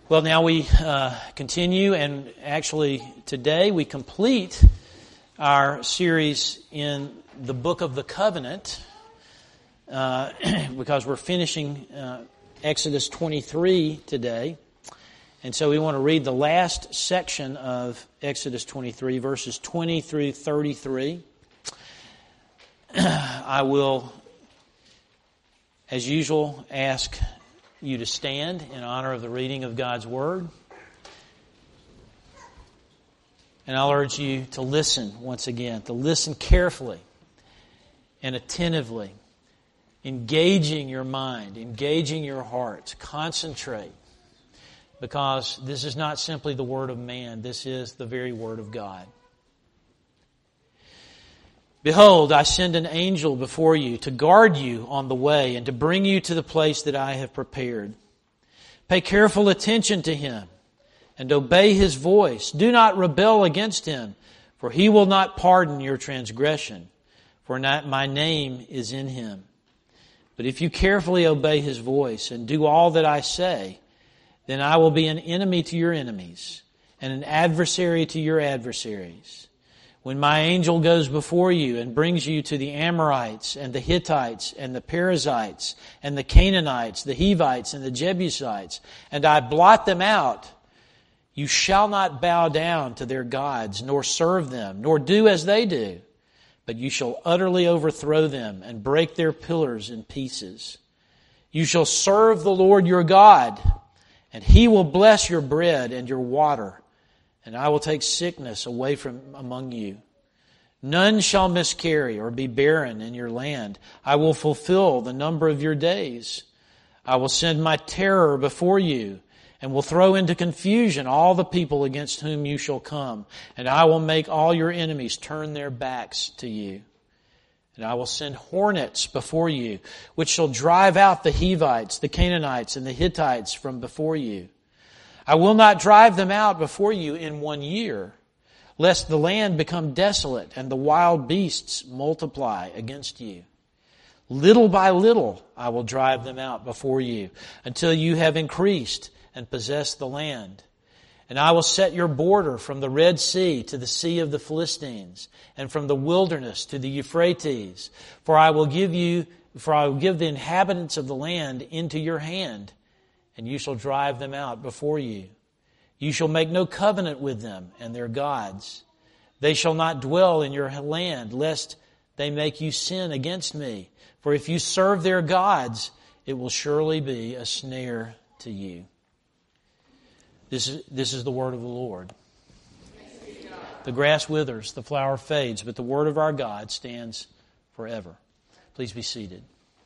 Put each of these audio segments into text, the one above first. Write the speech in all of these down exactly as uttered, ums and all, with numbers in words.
Well, now we uh, continue, and actually today we complete our series in the Book of the Covenant uh, because we're finishing uh, Exodus twenty-three today. And so we want to read the last section of Exodus twenty-three, verses twenty through thirty-three. I will, as usual, ask you to stand in honor of the reading of God's Word. And I'll urge you to listen once again, to listen carefully and attentively, engaging your mind, engaging your heart, concentrate, because this is not simply the Word of man, this is the very Word of God. Behold, I send an angel before you to guard you on the way and to bring you to the place that I have prepared. Pay careful attention to him and obey his voice. Do not rebel against him, for he will not pardon your transgression, for not my name is in him. But if you carefully obey his voice and do all that I say, then I will be an enemy to your enemies and an adversary to your adversaries. When my angel goes before you and brings you to the Amorites and the Hittites and the Perizzites and the Canaanites, the Hivites and the Jebusites, and I blot them out, you shall not bow down to their gods, nor serve them, nor do as they do, but you shall utterly overthrow them and break their pillars in pieces. You shall serve the Lord your God, and He will bless your bread and your water, and I will take sickness away from among you. None shall miscarry or be barren in your land. I will fulfill the number of your days. I will send my terror before you, and will throw into confusion all the people against whom you shall come. And I will make all your enemies turn their backs to you. And I will send hornets before you, which shall drive out the Hivites, the Canaanites, and the Hittites from before you. I will not drive them out before you in one year, lest the land become desolate and the wild beasts multiply against you. Little by little I will drive them out before you, until you have increased and possessed the land. And I will set your border from the Red Sea to the Sea of the Philistines, and from the wilderness to the Euphrates. For I will give you, for I will give the inhabitants of the land into your hand, and you shall drive them out before you. You shall make no covenant with them and their gods. They shall not dwell in your land, lest they make you sin against me. For if you serve their gods, it will surely be a snare to you. This is, this is the word of the Lord. The grass withers, the flower fades, but the word of our God stands forever. Please be seated.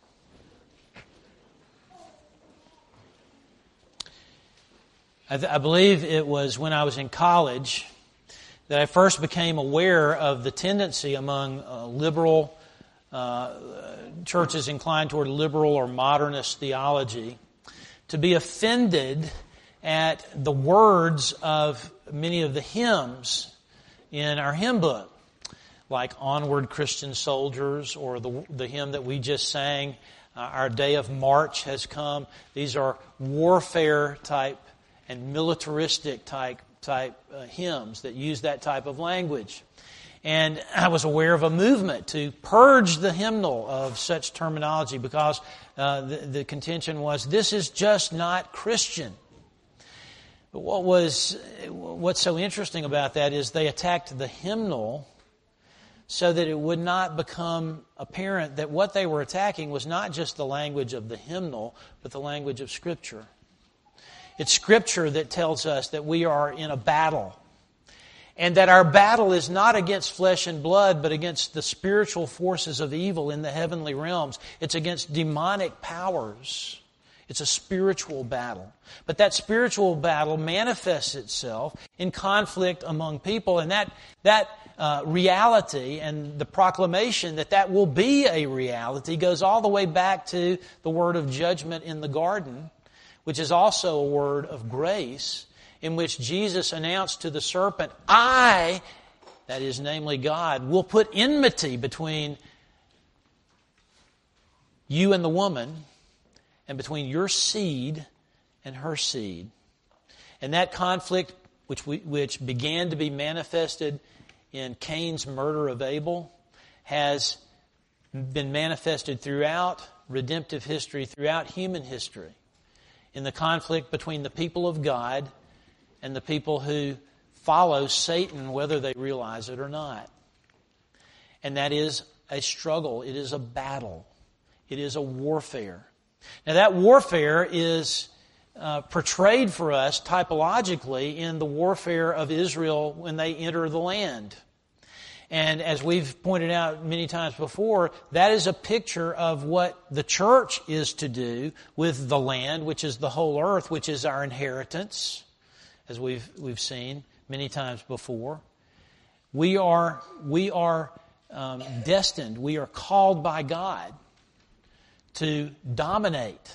I, th- I believe it was when I was in college that I first became aware of the tendency among uh, liberal uh, churches inclined toward liberal or modernist theology to be offended at the words of many of the hymns in our hymn book, like Onward Christian Soldiers, or the, the hymn that we just sang, uh, Our Day of March Has Come. These are warfare type and militaristic type type uh, hymns that use that type of language. And I was aware of a movement to purge the hymnal of such terminology because uh, the, the contention was, this is just not Christian. But what was what's so interesting about that is they attacked the hymnal so that it would not become apparent that what they were attacking was not just the language of the hymnal, but the language of Scripture. It's Scripture that tells us that we are in a battle, and that our battle is not against flesh and blood, but against the spiritual forces of evil in the heavenly realms. It's against demonic powers. It's a spiritual battle. But that spiritual battle manifests itself in conflict among people, and that that uh, reality and the proclamation that that will be a reality goes all the way back to the word of judgment in the garden, which is also a word of grace, in which Jesus announced to the serpent, I, that is namely God, will put enmity between you and the woman, and between your seed and her seed. And that conflict, which we, which began to be manifested in Cain's murder of Abel, has been manifested throughout redemptive history, throughout human history, in the conflict between the people of God and the people who follow Satan, whether they realize it or not. And that is a struggle. It is a battle. It is a warfare. Now that warfare is uh, portrayed for us typologically in the warfare of Israel when they enter the land. And as we've pointed out many times before, that is a picture of what the church is to do with the land, which is the whole earth, which is our inheritance, as we've we've seen many times before. We are we are um, destined, we are called by God to dominate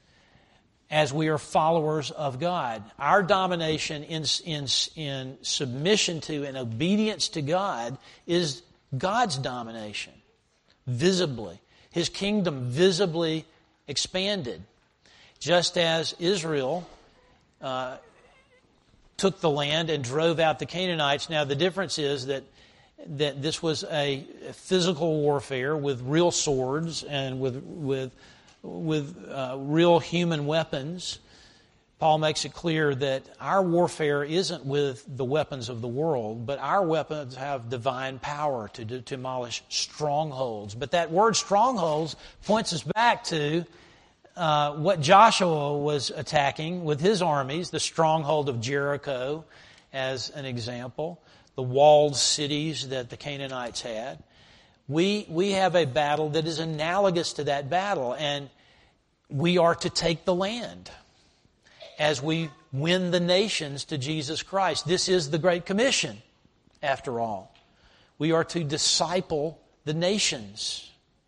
as we are followers of God. Our domination in, in, in submission to and obedience to God is God's domination, visibly. His kingdom visibly expanded. Just as Israel uh, took the land and drove out the Canaanites. Now the difference is that that this was a physical warfare with real swords and with with with uh, real human weapons. Paul makes it clear that our warfare isn't with the weapons of the world, but our weapons have divine power to, to demolish strongholds. But that word strongholds points us back to uh, what Joshua was attacking with his armies, the stronghold of Jericho as an example, the walled cities that the Canaanites had. We we have a battle that is analogous to that battle, and we are to take the land as we win the nations to Jesus Christ. This is the Great Commission, after all. We are to disciple the nations.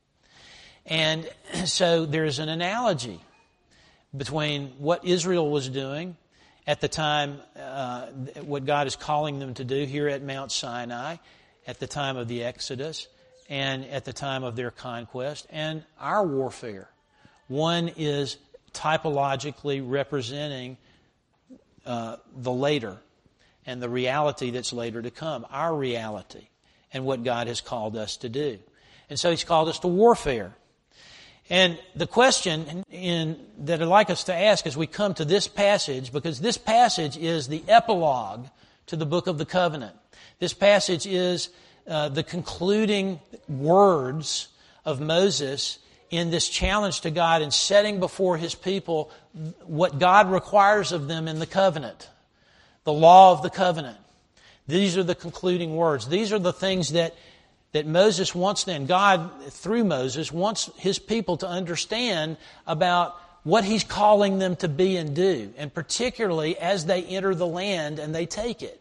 And so there's an analogy between what Israel was doing at the time, uh, what God is calling them to do here at Mount Sinai, at the time of the Exodus, and at the time of their conquest, and our warfare. One is typologically representing uh, the later and the reality that's later to come, our reality, and what God has called us to do. And so He's called us to warfare. And the question in, that I'd like us to ask as we come to this passage, because this passage is the epilogue to the book of the covenant. This passage is uh, the concluding words of Moses in this challenge to God and setting before His people what God requires of them in the covenant, the law of the covenant. These are the concluding words. These are the things that that Moses wants them, God, through Moses, wants His people to understand about what He's calling them to be and do, and particularly as they enter the land and they take it.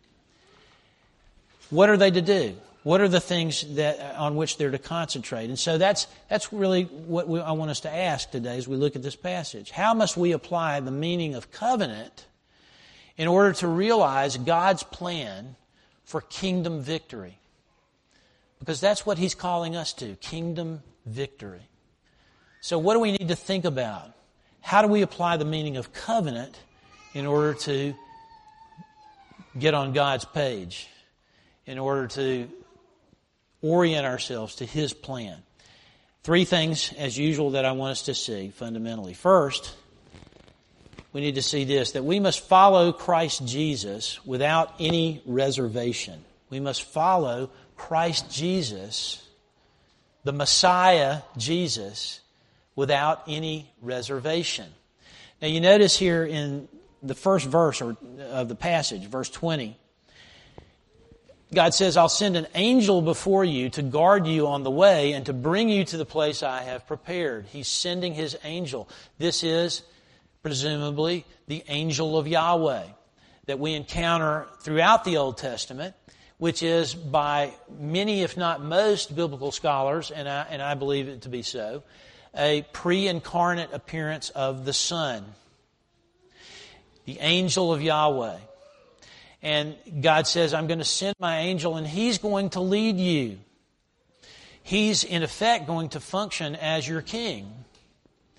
What are they to do? What are the things that on which they're to concentrate? And so that's that's really what we, I want us to ask today as we look at this passage. How must we apply the meaning of covenant in order to realize God's plan for kingdom victory? Because that's what He's calling us to, kingdom victory. So what do we need to think about? How do we apply the meaning of covenant in order to get on God's page, in order to orient ourselves to His plan? Three things, as usual, that I want us to see fundamentally. First, we need to see this, that we must follow Christ Jesus without any reservation. We must follow Christ Jesus, the Messiah Jesus, without any reservation. Now you notice here in the first verse or of the passage, verse twenty, God says, I'll send an angel before you to guard you on the way and to bring you to the place I have prepared. He's sending His angel. This is presumably the angel of Yahweh that we encounter throughout the Old Testament, which is by many, if not most, biblical scholars, and I, and I believe it to be so, a pre-incarnate appearance of the Son, the angel of Yahweh. And God says, I'm going to send my angel, and He's going to lead you. He's, in effect, going to function as your king.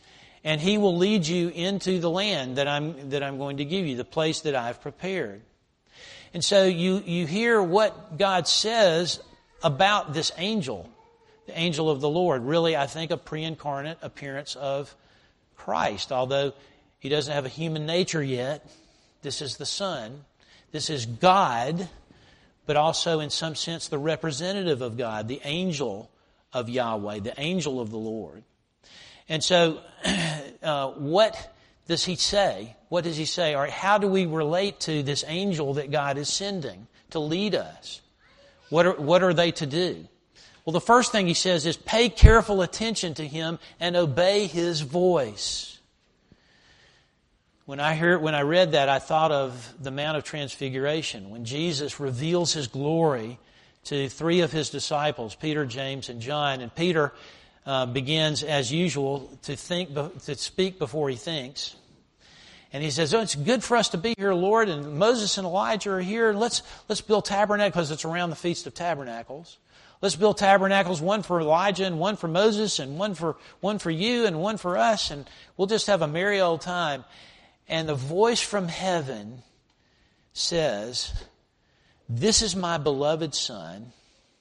and He will lead you into the land that I'm that I'm going to give you, the place that I've prepared. And so you, you hear what God says about this angel, the angel of the Lord. Really, I think a pre-incarnate appearance of Christ. Although He doesn't have a human nature yet, this is the Son. This is God, but also in some sense the representative of God, the angel of Yahweh, the angel of the Lord. And so uh, what does He say? What does He say? Or how do we relate to this angel that God is sending to lead us? What are, what are they to do? Well, the first thing He says is pay careful attention to Him and obey His voice. When I heard, when I read that, I thought of the Mount of Transfiguration, when Jesus reveals His glory to three of His disciples, Peter, James, and John. And Peter uh, begins, as usual, to think, to speak before he thinks. And he says, "Oh, it's good for us to be here, Lord. And Moses and Elijah are here. And let's let's build tabernacles because it's around the Feast of Tabernacles. Let's build tabernacles, one for Elijah and one for Moses and one for one for you and one for us. And we'll just have a merry old time." And the voice from heaven says, "This is my beloved Son.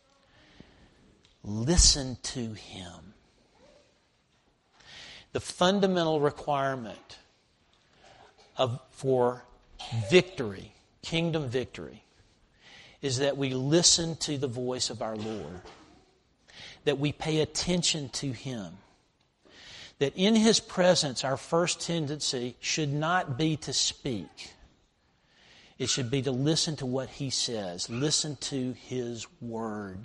Listen to Him." The fundamental requirement of, for victory, kingdom victory, is that we listen to the voice of our Lord, that we pay attention to Him, that in His presence our first tendency should not be to speak. It should be to listen to what He says, listen to His Word.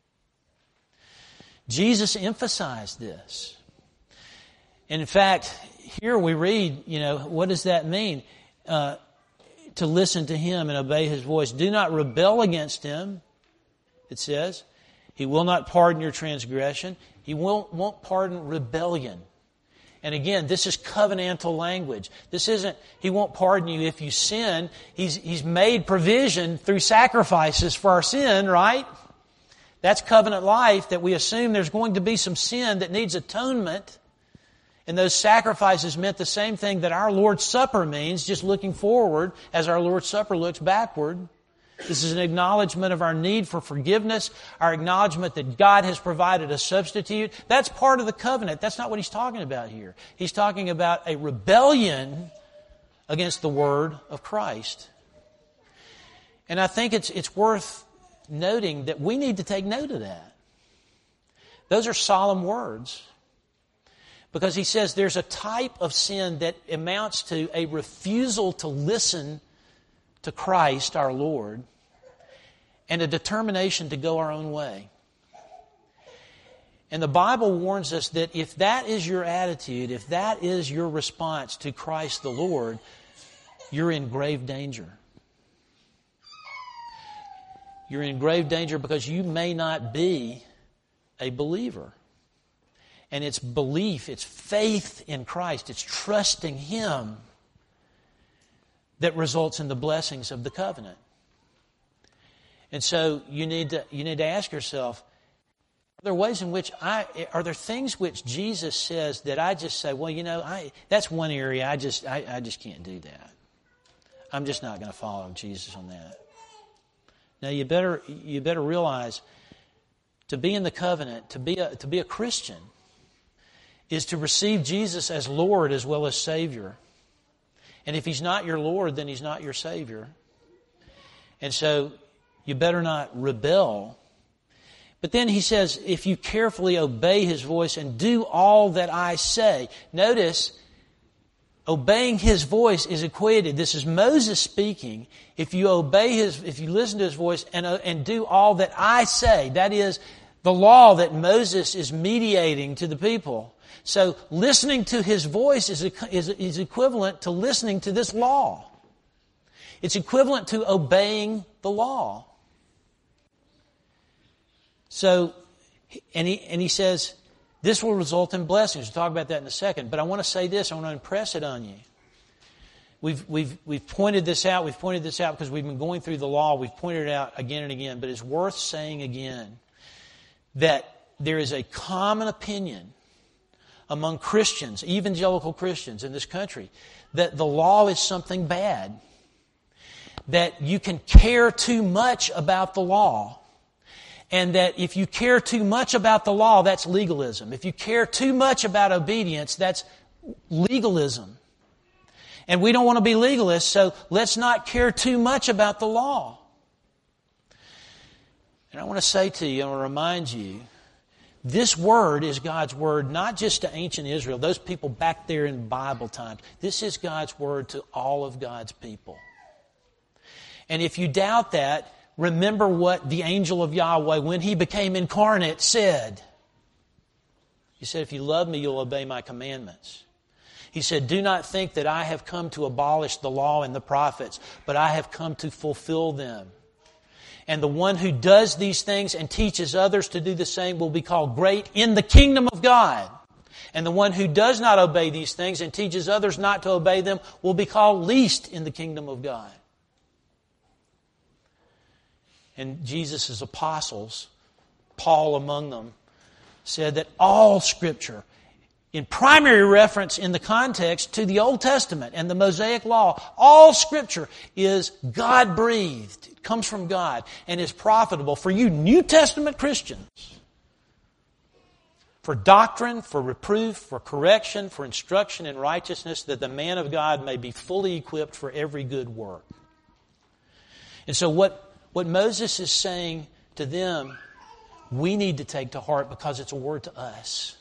Jesus emphasized this. And in fact, here we read, you know, what does that mean? Uh, to listen to Him and obey His voice. Do not rebel against Him, it says. He will not pardon your transgression. He won't, won't pardon rebellion. And again, this is covenantal language. This isn't, He won't pardon you if you sin. He's, he's made provision through sacrifices for our sin, right? That's covenant life, that we assume there's going to be some sin that needs atonement. And those sacrifices meant the same thing that our Lord's Supper means, just looking forward as our Lord's Supper looks backward. This is an acknowledgement of our need for forgiveness, our acknowledgement that God has provided a substitute. That's part of the covenant. That's not what He's talking about here. He's talking about a rebellion against the Word of Christ. And I think it's, it's worth noting that we need to take note of that. Those are solemn words. Because He says there's a type of sin that amounts to a refusal to listen to Christ, our Lord, and a determination to go our own way. And the Bible warns us that if that is your attitude, if that is your response to Christ the Lord, you're in grave danger. You're in grave danger because you may not be a believer. And it's belief, it's faith in Christ, it's trusting Him that results in the blessings of the covenant. And so you need to you need to ask yourself, are there ways in which I are there things which Jesus says that I just say, well, you know, I that's one area I just I, I just can't do that. I'm just not going to follow Jesus on that. Now you better you better realize, to be in the covenant, to be a to be a Christian, is to receive Jesus as Lord as well as Savior. And if He's not your Lord, then He's not your Savior. And so you better not rebel. But then He says, if you carefully obey His voice and do all that I say. Notice, obeying His voice is equated. This is Moses speaking. If you obey His, if you listen to His voice and, uh, and do all that I say, that is the law that Moses is mediating to the people. So listening to His voice is, is, is equivalent to listening to this law. It's equivalent to obeying the law. So, and he, and he says, this will result in blessings. We'll talk about that in a second. But I want to say this, I want to impress it on you. We've, we've, we've pointed this out, we've pointed this out because we've been going through the law, we've pointed it out again and again, but it's worth saying again that there is a common opinion among Christians, evangelical Christians in this country, that the law is something bad. That you can care too much about the law. And that if you care too much about the law, that's legalism. If you care too much about obedience, that's legalism. And we don't want to be legalists, so let's not care too much about the law. And I want to say to you, I want to remind you, this word is God's word not just to ancient Israel, those people back there in Bible times. This is God's word to all of God's people. And if you doubt that, remember what the angel of Yahweh, when he became incarnate, said. He said, if you love me, you'll obey my commandments. He said, do not think that I have come to abolish the law and the prophets, but I have come to fulfill them. And the one who does these things and teaches others to do the same will be called great in the kingdom of God. And the one who does not obey these things and teaches others not to obey them will be called least in the kingdom of God. And Jesus' apostles, Paul among them, said that all Scripture, in primary reference in the context to the Old Testament and the Mosaic Law, all Scripture is God-breathed. It comes from God and is profitable for you New Testament Christians. For doctrine, for reproof, for correction, for instruction in righteousness, that the man of God may be fully equipped for every good work. And so what What Moses is saying to them, we need to take to heart because it's a word to us.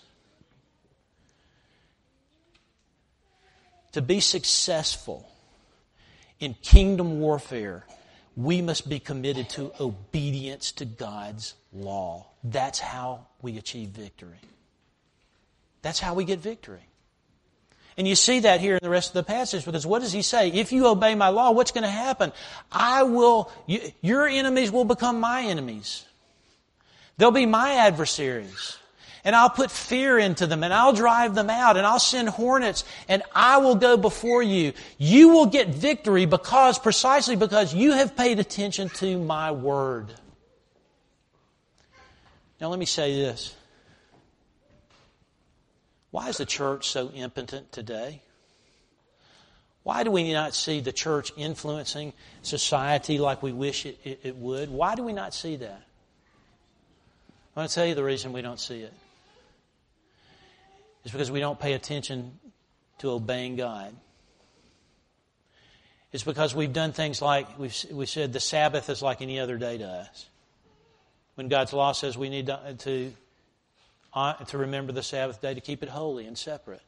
To be successful in kingdom warfare, we must be committed to obedience to God's law. That's how we achieve victory. That's how we get victory. And you see that here in the rest of the passage, because what does he say? If you obey my law, what's going to happen? I will, you, your enemies will become my enemies. They'll be my adversaries. And I'll put fear into them, and I'll drive them out, and I'll send hornets, and I will go before you. You will get victory because, precisely because you have paid attention to my word. Now let me say this. Why is the church so impotent today? Why do we not see the church influencing society like we wish it, it, it would? Why do we not see that? I want to tell you the reason we don't see it. It's because we don't pay attention to obeying God. It's because we've done things like, we've, we said the Sabbath is like any other day to us. When God's law says we need to... to to remember the Sabbath day, to keep it holy and separate.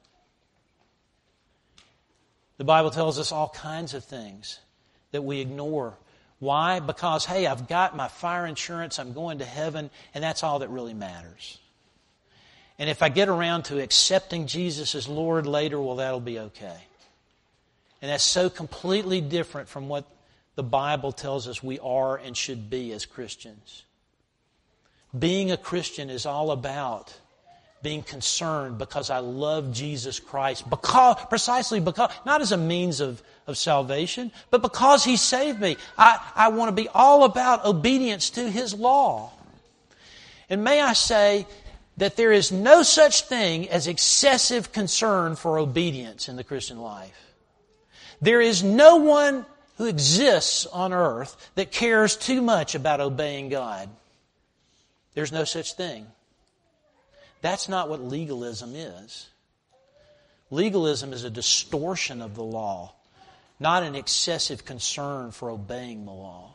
The Bible tells us all kinds of things that we ignore. Why? Because, hey, I've got my fire insurance, I'm going to heaven, and that's all that really matters. And if I get around to accepting Jesus as Lord later, well, that'll be okay. And that's so completely different from what the Bible tells us we are and should be as Christians. Being a Christian is all about being concerned because I love Jesus Christ, because precisely because, not as a means of, of salvation, but because He saved me. I, I want to be all about obedience to His law. And may I say that there is no such thing as excessive concern for obedience in the Christian life. There is no one who exists on earth that cares too much about obeying God. There's no such thing. That's not what legalism is. Legalism is a distortion of the law, not an excessive concern for obeying the law.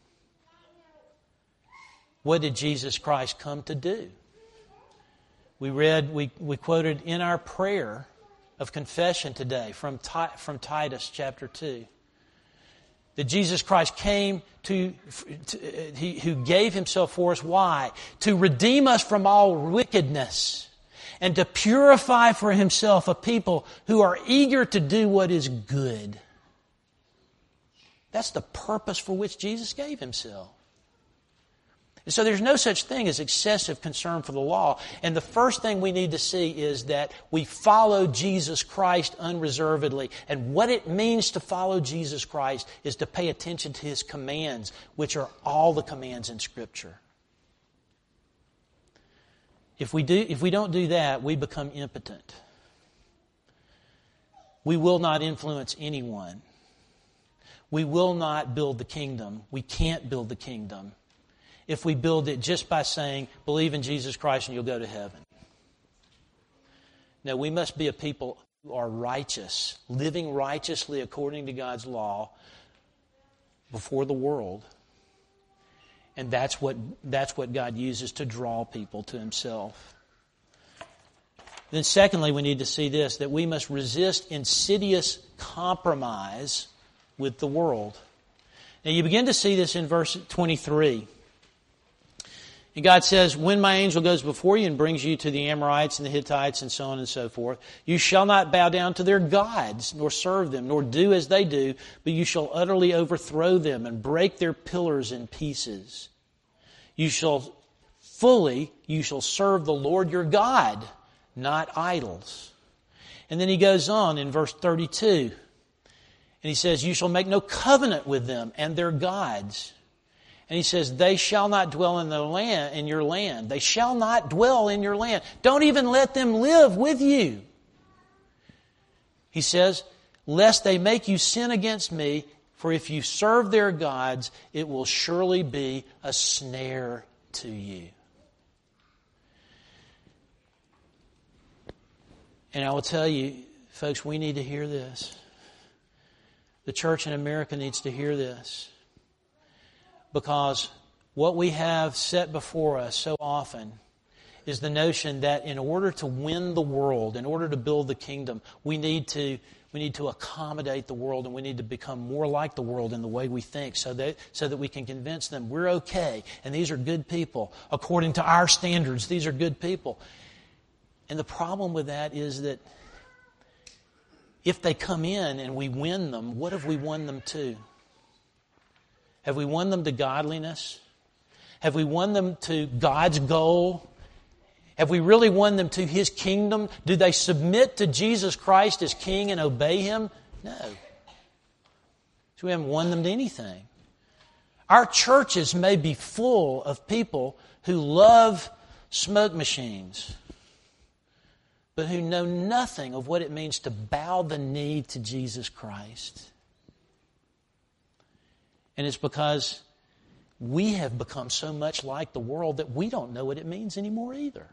What did Jesus Christ come to do? We read, we, we quoted in our prayer of confession today from, from Titus chapter two. That Jesus Christ came to, to he, who gave Himself for us. Why? To redeem us from all wickedness and to purify for Himself a people who are eager to do what is good. That's the purpose for which Jesus gave Himself. And so there's no such thing as excessive concern for the law. And the first thing we need to see is that we follow Jesus Christ unreservedly. And what it means to follow Jesus Christ is to pay attention to His commands, which are all the commands in Scripture. If we do, if we don't do that, we become impotent. We will not influence anyone. We will not build the kingdom. We can't build the kingdom if we build it just by saying, believe in Jesus Christ and you'll go to heaven. No, we must be a people who are righteous, living righteously according to God's law before the world. And that's what, that's what God uses to draw people to Himself. Then secondly, we need to see this, that we must resist insidious compromise with the world. Now you begin to see this in verse twenty-three. And God says, when my angel goes before you and brings you to the Amorites and the Hittites and so on and so forth, you shall not bow down to their gods, nor serve them, nor do as they do, but you shall utterly overthrow them and break their pillars in pieces. You shall fully, you shall serve the Lord your God, not idols. And then he goes on in verse thirty-two, and he says, you shall make no covenant with them and their gods. And he says, they shall not dwell in the land, in your land. They shall not dwell in your land. Don't even let them live with you. He says, lest they make you sin against me, for if you serve their gods, it will surely be a snare to you. And I will tell you, folks, we need to hear this. The church in America needs to hear this. Because what we have set before us so often is the notion that in order to win the world, in order to build the kingdom, we need to we need to accommodate the world, and we need to become more like the world in the way we think, so that so that we can convince them we're okay and these are good people. According to our standards, these are good people. And the problem with that is that if they come in and we win them, what have we won them to? Have we won them to godliness? Have we won them to God's goal? Have we really won them to His kingdom? Do they submit to Jesus Christ as King and obey Him? No. So we haven't won them to anything. Our churches may be full of people who love smoke machines, but who know nothing of what it means to bow the knee to Jesus Christ. And it's because we have become so much like the world that we don't know what it means anymore either.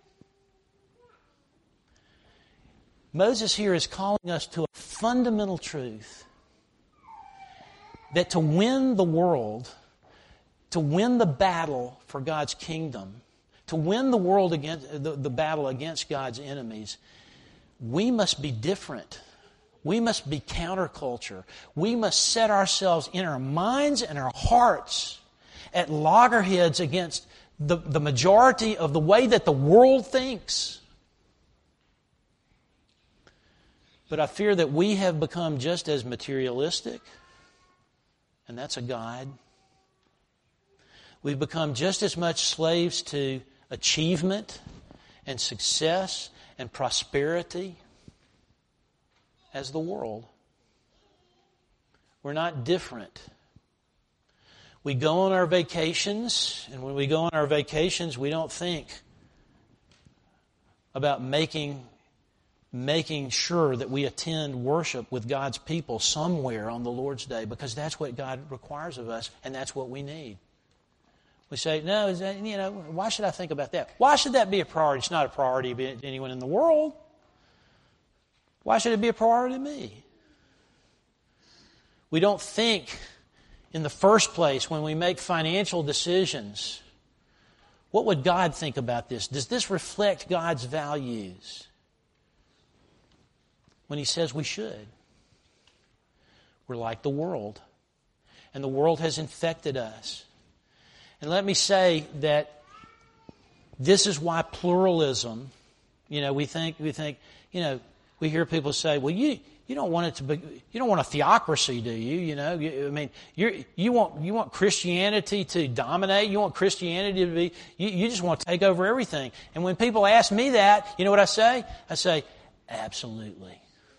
Moses here is calling us to a fundamental truth that to win the world, to win the battle for God's kingdom, to win the world against the, the battle against God's enemies, we must be different. We must be counterculture. We must set ourselves in our minds and our hearts at loggerheads against the, the majority of the way that the world thinks. But I fear that we have become just as materialistic, and that's a guide. We've become just as much slaves to achievement and success and prosperity as the world. We're not different. We go on our vacations, and when we go on our vacations, we don't think about making, making sure that we attend worship with God's people somewhere on the Lord's Day, because that's what God requires of us, and that's what we need. We say, no, is that, you know, why should I think about that? Why should that be a priority? It's not a priority to anyone in the world. Why should it be a priority to me? We don't think in the first place when we make financial decisions, what would God think about this? Does this reflect God's values? When He says we should. We're like the world. And the world has infected us. And let me say that this is why pluralism, you know, we think, we think, you know, we hear people say, well, you, you don't want it to be, you don't want a theocracy, do you? You know, you, I mean, you you want, you want Christianity to dominate. You want Christianity to be, you, you just want to take over everything. And when people ask me that, you know what I say? I say, absolutely.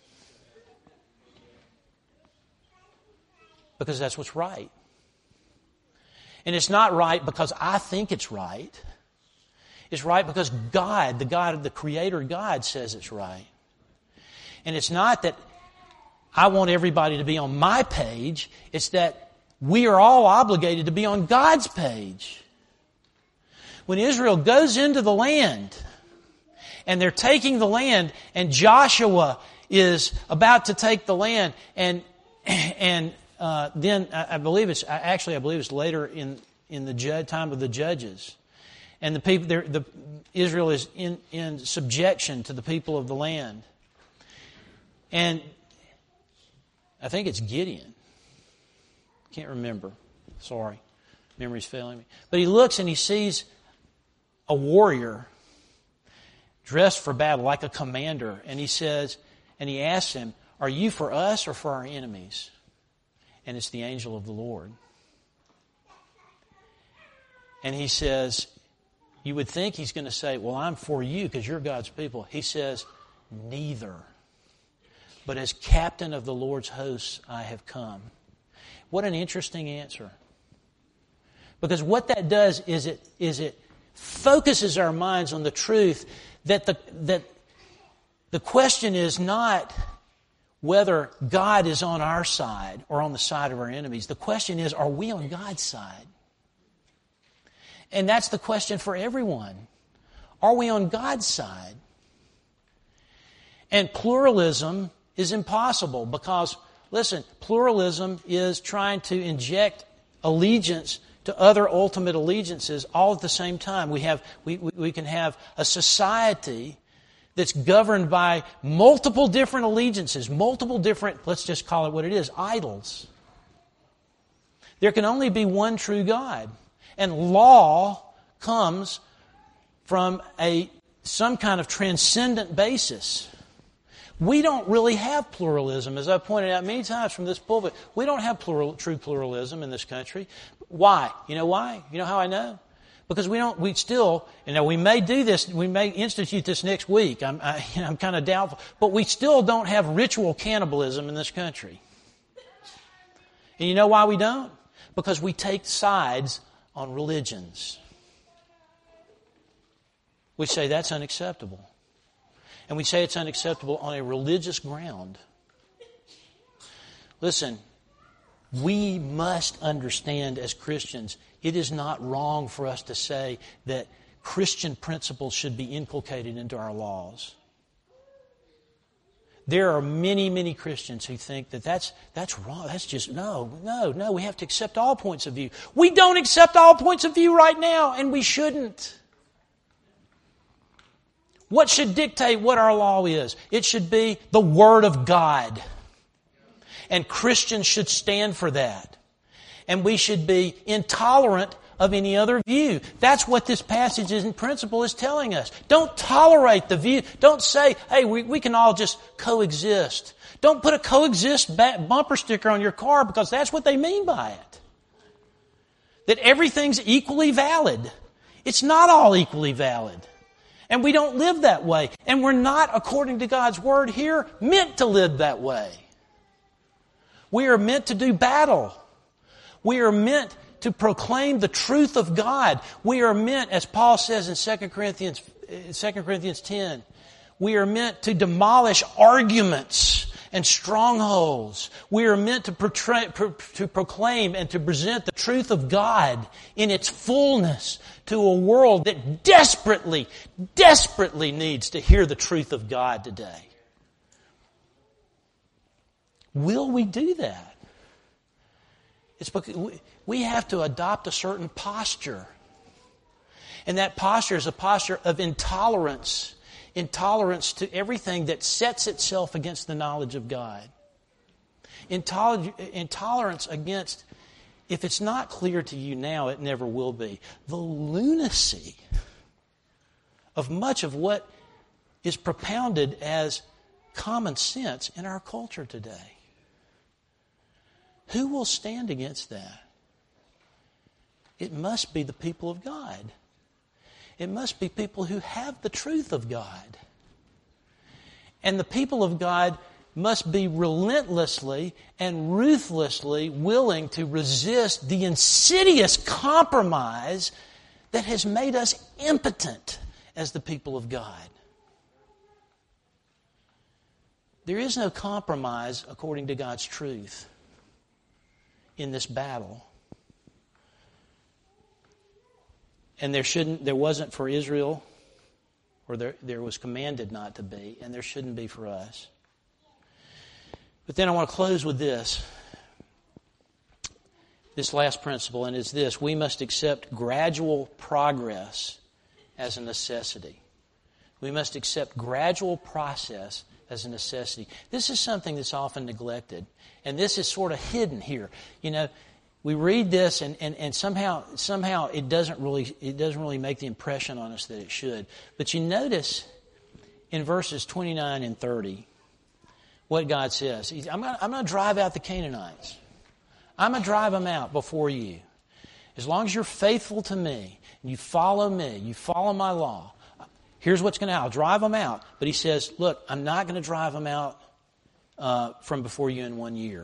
Because that's what's right. And it's not right because I think it's right. is right because God, the God, the Creator God, says it's right. And it's not that I want everybody to be on my page. It's that we are all obligated to be on God's page. When Israel goes into the land, and they're taking the land, and Joshua is about to take the land, and and uh, then I believe it's actually I believe it's later in in the judge, time of the judges, and the people the Israel is in in subjection to the people of the land, and I think it's Gideon. Can't remember. Sorry, memory's failing me. But he looks and he sees a warrior dressed for battle like a commander, and he says, and he asks him, "Are you for us or for our enemies?" And it's the angel of the Lord. And he says, you would think he's going to say, "Well, I'm for you because you're God's people." He says, "Neither. But as captain of the Lord's hosts, I have come." What an interesting answer. Because what that does is it is it focuses our minds on the truth that the that the question is not whether God is on our side or on the side of our enemies. The question is, are we on God's side? And that's the question for everyone. Are we on God's side? And pluralism is impossible because, listen, pluralism is trying to inject allegiance to other ultimate allegiances all at the same time. We have we, we can have a society that's governed by multiple different allegiances, multiple different, let's just call it what it is, idols. There can only be one true God. And law comes from a some kind of transcendent basis. We don't really have pluralism, as I've pointed out many times from this pulpit. We don't have plural, true pluralism in this country. Why? You know why? You know how I know? Because we don't. We still, you know, we may do this. We may institute this next week. I'm, I, you know, I'm kind of doubtful, but we still don't have ritual cannibalism in this country. And you know why we don't? Because we take sides on religions. We say that's unacceptable. And we say it's unacceptable on a religious ground. Listen, we must understand as Christians, it is not wrong for us to say that Christian principles should be inculcated into our laws. There are many, many Christians who think that that's, that's wrong. That's just, no, no, no. We have to accept all points of view. We don't accept all points of view right now, and we shouldn't. What should dictate what our law is? It should be the Word of God. And Christians should stand for that. And we should be intolerant of any other view. That's what this passage in principle is telling us. Don't tolerate the view. Don't say, hey, we, we can all just coexist. Don't put a coexist bumper sticker on your car because that's what they mean by it. That everything's equally valid. It's not all equally valid. And we don't live that way. And we're not, according to God's Word here, meant to live that way. We are meant to do battle. We are meant to proclaim the truth of God. We are meant, as Paul says in Second Corinthians, Second Corinthians ten, we are meant to demolish arguments and strongholds. We are meant to, portray, to proclaim and to present the truth of God in its fullness to a world that desperately, desperately needs to hear the truth of God today. Will we do that? It's because we have to adopt a certain posture. And that posture is a posture of intolerance. Intolerance to everything that sets itself against the knowledge of God. Intoler- intolerance against, if it's not clear to you now, it never will be, the lunacy of much of what is propounded as common sense in our culture today. Who will stand against that? It must be the people of God. It must be people who have the truth of God. And the people of God must be relentlessly and ruthlessly willing to resist the insidious compromise that has made us impotent as the people of God. There is no compromise according to God's truth in this battle. And there shouldn't, there wasn't for Israel, or there, there was commanded not to be, and there shouldn't be for us. But then I want to close with this. This last principle, and it's this: we must accept gradual progress as a necessity. We must accept gradual process as a necessity. This is something that's often neglected, and this is sort of hidden here. You know, we read this, and, and, and somehow somehow it doesn't really it doesn't really make the impression on us that it should. But you notice in verses twenty-nine and thirty what God says. He's, I'm going I'm going to drive out the Canaanites. I'm going to drive them out before you. As long as you're faithful to me, and you follow me, you follow my law, here's what's going to happen. I'll drive them out. But he says, look, I'm not going to drive them out uh, from before you in one year.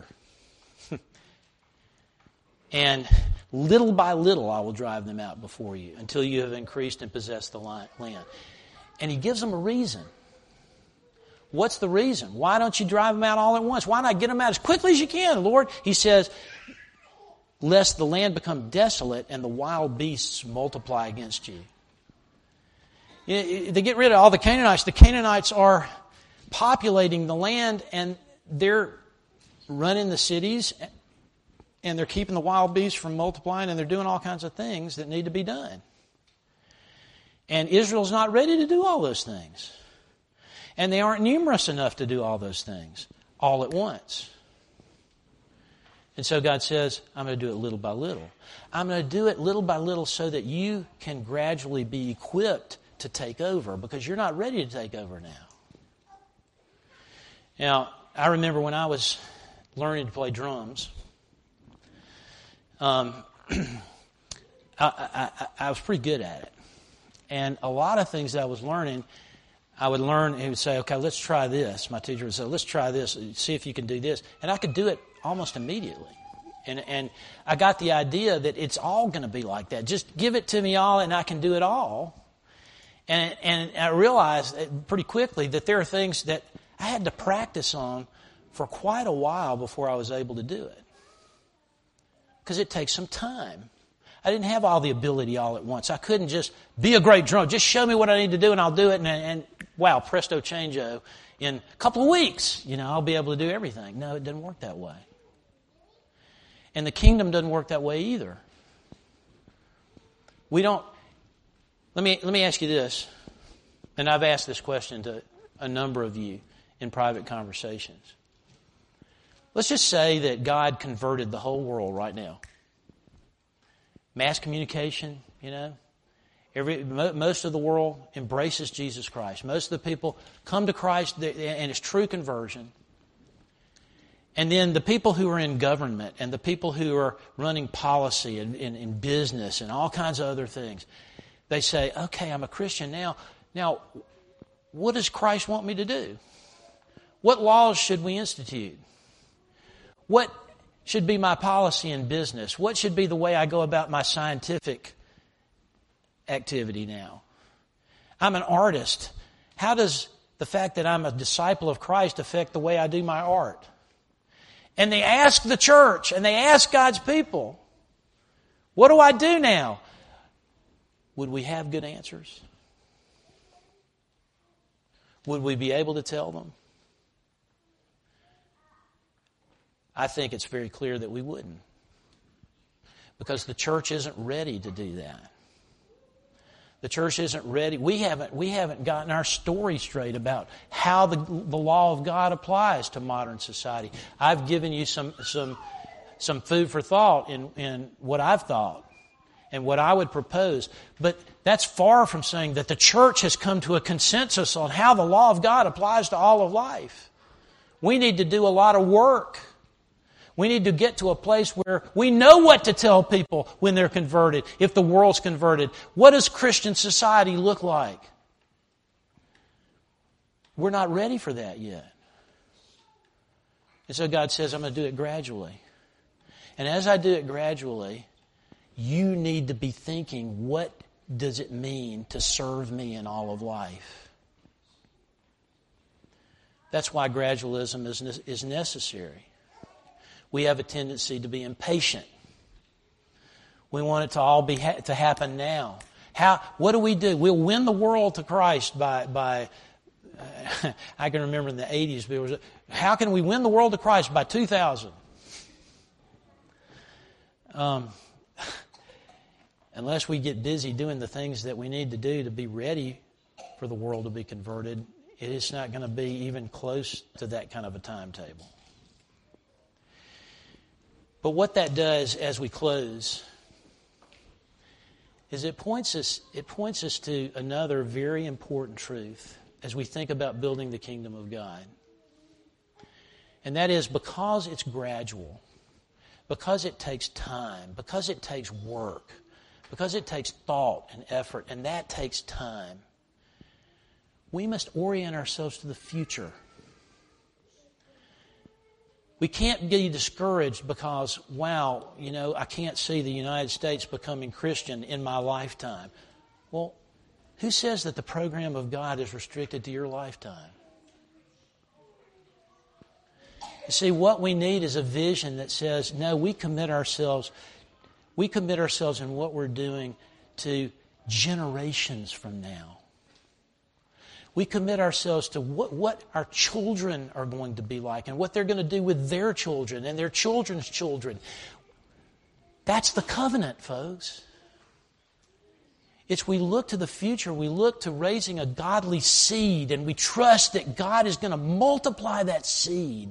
And little by little I will drive them out before you until you have increased and possessed the land. And he gives them a reason. What's the reason? Why don't you drive them out all at once? Why not get them out as quickly as you can, Lord? He says, lest the land become desolate and the wild beasts multiply against you. They get rid of all the Canaanites. The Canaanites are populating the land, and they're running the cities, and they're keeping the wild beasts from multiplying, and they're doing all kinds of things that need to be done. And Israel's not ready to do all those things. And they aren't numerous enough to do all those things all at once. And so God says, I'm going to do it little by little. I'm going to do it little by little so that you can gradually be equipped to take over, because you're not ready to take over now. Now, I remember when I was learning to play drums, um, I, I, I was pretty good at it. And a lot of things that I was learning, I would learn, he would say, okay, let's try this. My teacher would say, let's try this, see if you can do this. And I could do it almost immediately. And, and I got the idea that it's all going to be like that. Just give it to me all and I can do it all. And, and I realized pretty quickly that there are things that I had to practice on for quite a while before I was able to do it. Because it takes some time. I didn't have all the ability all at once. I couldn't just be a great drummer. Just show me what I need to do and I'll do it. And, and wow, presto changeo. In a couple of weeks, you know, I'll be able to do everything. No, it doesn't work that way. And the kingdom doesn't work that way either. We don't... Let me, let me ask you this. And I've asked this question to a number of you in private conversations. Let's just say that God converted the whole world right now. Mass communication, you know. Every, most of the world embraces Jesus Christ. Most of the people come to Christ and it's true conversion. And then the people who are in government and the people who are running policy and in business and all kinds of other things, they say, okay, I'm a Christian now. Now, what does Christ want me to do? What laws should we institute? What should be my policy in business? What should be the way I go about my scientific activity now? I'm an artist. How does the fact that I'm a disciple of Christ affect the way I do my art? And they ask the church, and they ask God's people, what do I do now? Would we have good answers? Would we be able to tell them? I think it's very clear that we wouldn't. Because the church isn't ready to do that. The church isn't ready. We haven't, we haven't gotten our story straight about how the, the law of God applies to modern society. I've given you some, some, some food for thought in, in what I've thought and what I would propose. But that's far from saying that the church has come to a consensus on how the law of God applies to all of life. We need to do a lot of work. We need to get to a place where we know what to tell people when they're converted, if the world's converted. What does Christian society look like? We're not ready for that yet. And so God says, I'm going to do it gradually. And as I do it gradually, you need to be thinking, what does it mean to serve me in all of life? That's why gradualism is, is necessary. We have a tendency to be impatient. We want it to all be ha- to happen now. How? What do we do? We'll win the world to Christ by by. Uh, I can remember in the eighties. Was, how can we win the world to Christ by two thousand? Um, unless we get busy doing the things that we need to do to be ready for the world to be converted, it is not going to be even close to that kind of a timetable. But what that does as we close is it points us it points us to another very important truth as we think about building the kingdom of God. And that is, because it's gradual, because it takes time, because it takes work, because it takes thought and effort, and that takes time, we must orient ourselves to the future. We can't be discouraged because, wow, you know, I can't see the United States becoming Christian in my lifetime. Well, who says that the program of God is restricted to your lifetime? You see, what we need is a vision that says, no, we commit ourselves, we commit ourselves in what we're doing to generations from now. We commit ourselves to what, what our children are going to be like and what they're going to do with their children and their children's children. That's the covenant, folks. It's we look to the future, we look to raising a godly seed, and we trust that God is going to multiply that seed.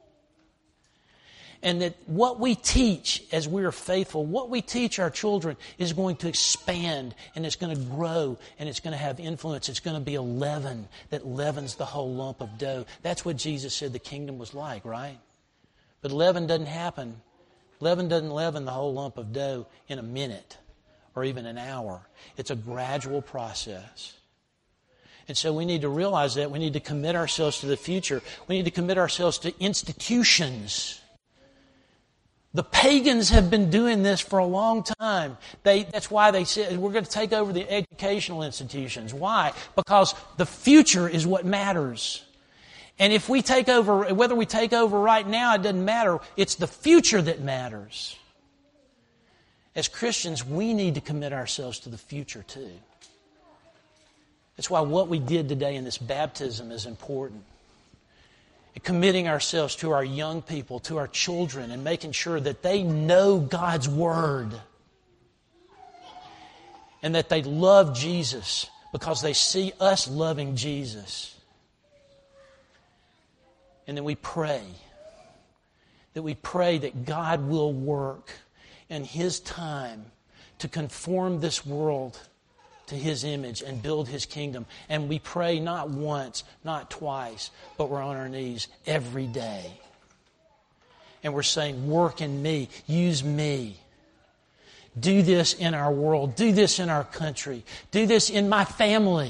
And that what we teach as we are faithful, what we teach our children is going to expand, and it's going to grow, and it's going to have influence. It's going to be a leaven that leavens the whole lump of dough. That's what Jesus said the kingdom was like, right? But leaven doesn't happen. Leaven doesn't leaven the whole lump of dough in a minute or even an hour. It's a gradual process. And so we need to realize that. We need to commit ourselves to the future. We need to commit ourselves to institutions. The pagans have been doing this for a long time. They, that's why they said, we're going to take over the educational institutions. Why? Because the future is what matters. And if we take over, whether we take over right now, it doesn't matter. It's the future that matters. As Christians, we need to commit ourselves to the future too. That's why what we did today in this baptism is important. Committing ourselves to our young people, to our children, and making sure that they know God's Word. And that they love Jesus because they see us loving Jesus. And then we pray. That we pray that God will work in His time to conform this world to His image and build His kingdom. And we pray not once, not twice, but we're on our knees every day. And we're saying, work in me, use me. Do this in our world, do this in our country, do this in my family.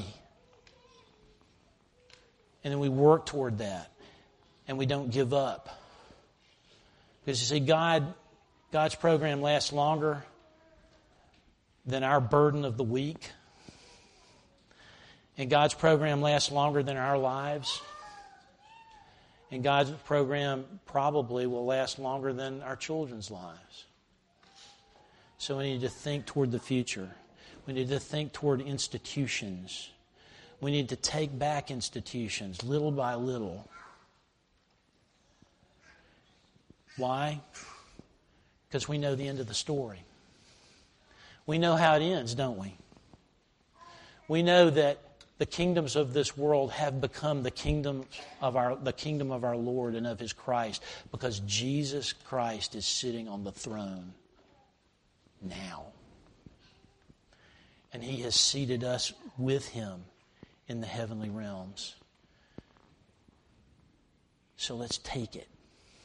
And then we work toward that. And we don't give up. Because you see, God, God's program lasts longer than our burden of the week. And God's program lasts longer than our lives. And God's program probably will last longer than our children's lives. So we need to think toward the future. We need to think toward institutions. We need to take back institutions little by little. Why? Because we know the end of the story. We know how it ends, don't we? We know that the kingdoms of this world have become the kingdom of our the kingdom of our Lord and of His Christ, because Jesus Christ is sitting on the throne now. And He has seated us with Him in the heavenly realms. So let's take it.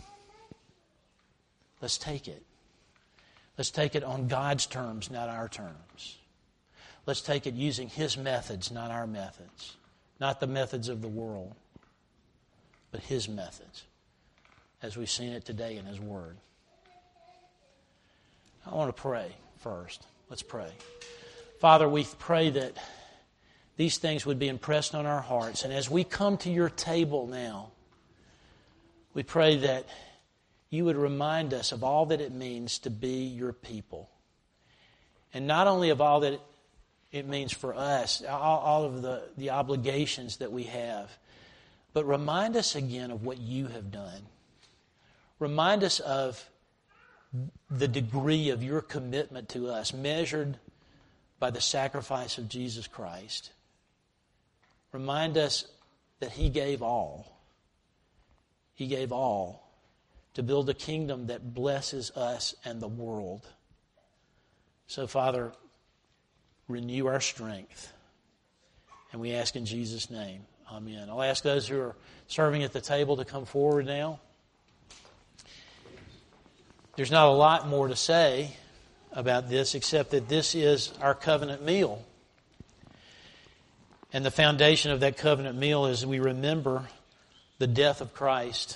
Let's take it. Let's take it on God's terms, not our terms. Let's take it using His methods, not our methods. Not the methods of the world, but His methods, as we've seen it today in His Word. I want to pray first. Let's pray. Father, we pray that these things would be impressed on our hearts. And as we come to your table now, we pray that you would remind us of all that it means to be your people. And not only of all that it means for us, all, all of the, the obligations that we have, but remind us again of what you have done. Remind us of the degree of your commitment to us, measured by the sacrifice of Jesus Christ. Remind us that He gave all. He gave all to build a kingdom that blesses us and the world. So, Father, renew our strength. And we ask in Jesus' name, amen. I'll ask those who are serving at the table to come forward now. There's not a lot more to say about this except that this is our covenant meal. And the foundation of that covenant meal is we remember the death of Christ.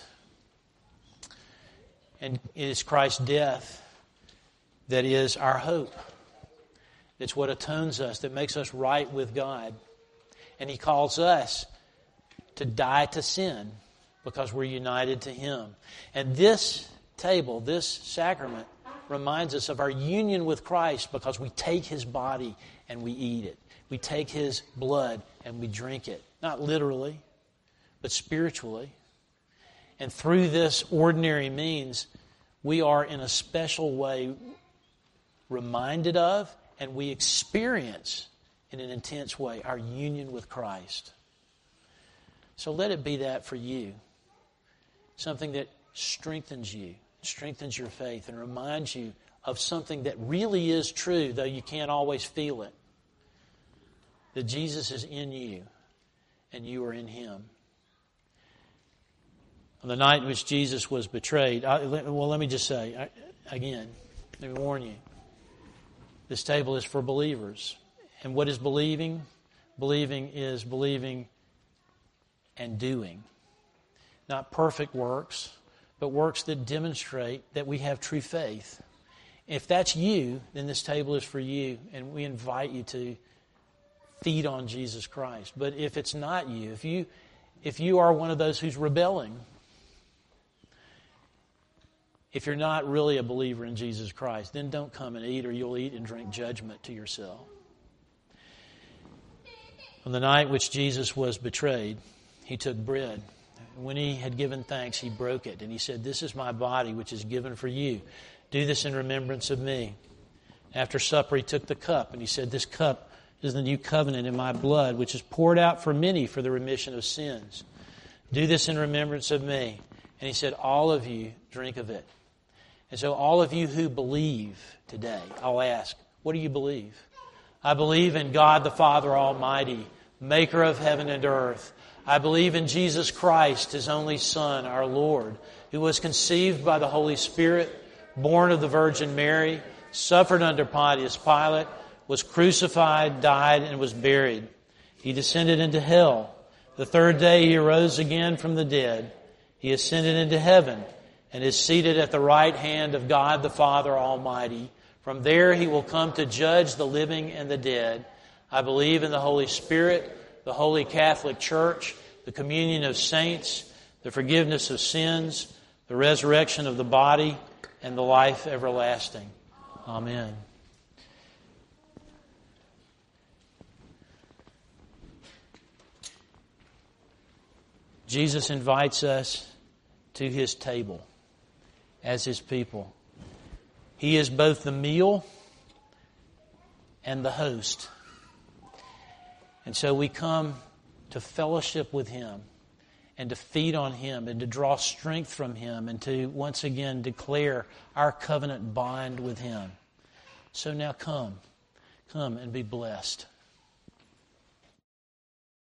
And it is Christ's death that is our hope. It's what atones us, that makes us right with God. And He calls us to die to sin because we're united to Him. And this table, this sacrament, reminds us of our union with Christ because we take His body and we eat it. We take His blood and we drink it. Not literally, but spiritually. And through this ordinary means, we are in a special way reminded of and we experience in an intense way our union with Christ. So let it be that for you. Something that strengthens you, strengthens your faith, and reminds you of something that really is true, though you can't always feel it. That Jesus is in you and you are in Him. On the night in which Jesus was betrayed, I, well, let me just say, I, again, let me warn you, this table is for believers. And what is believing? Believing is believing and doing. Not perfect works, but works that demonstrate that we have true faith. If that's you, then this table is for you, and we invite you to feed on Jesus Christ. But if it's not you, if you if you are one of those who's rebelling, if you're not really a believer in Jesus Christ, then don't come and eat, or you'll eat and drink judgment to yourself. On the night which Jesus was betrayed, He took bread. When He had given thanks, He broke it, and He said, "This is my body, which is given for you. Do this in remembrance of me." After supper, He took the cup, and He said, "This cup is the new covenant in my blood, which is poured out for many for the remission of sins. Do this in remembrance of me." And He said, "All of you drink of it." And so all of you who believe today, I'll ask, what do you believe? I believe in God the Father Almighty, maker of heaven and earth. I believe in Jesus Christ, His only Son, our Lord, who was conceived by the Holy Spirit, born of the Virgin Mary, suffered under Pontius Pilate, was crucified, died, and was buried. He descended into hell. The third day He arose again from the dead. He ascended into heaven and is seated at the right hand of God the Father Almighty. From there He will come to judge the living and the dead. I believe in the Holy Spirit, the Holy Catholic Church, the communion of saints, the forgiveness of sins, the resurrection of the body, and the life everlasting. Amen. Jesus invites us to His table as His people. He is both the meal and the host. And so we come to fellowship with Him and to feed on Him and to draw strength from Him and to once again declare our covenant bond with Him. So now come, come and be blessed.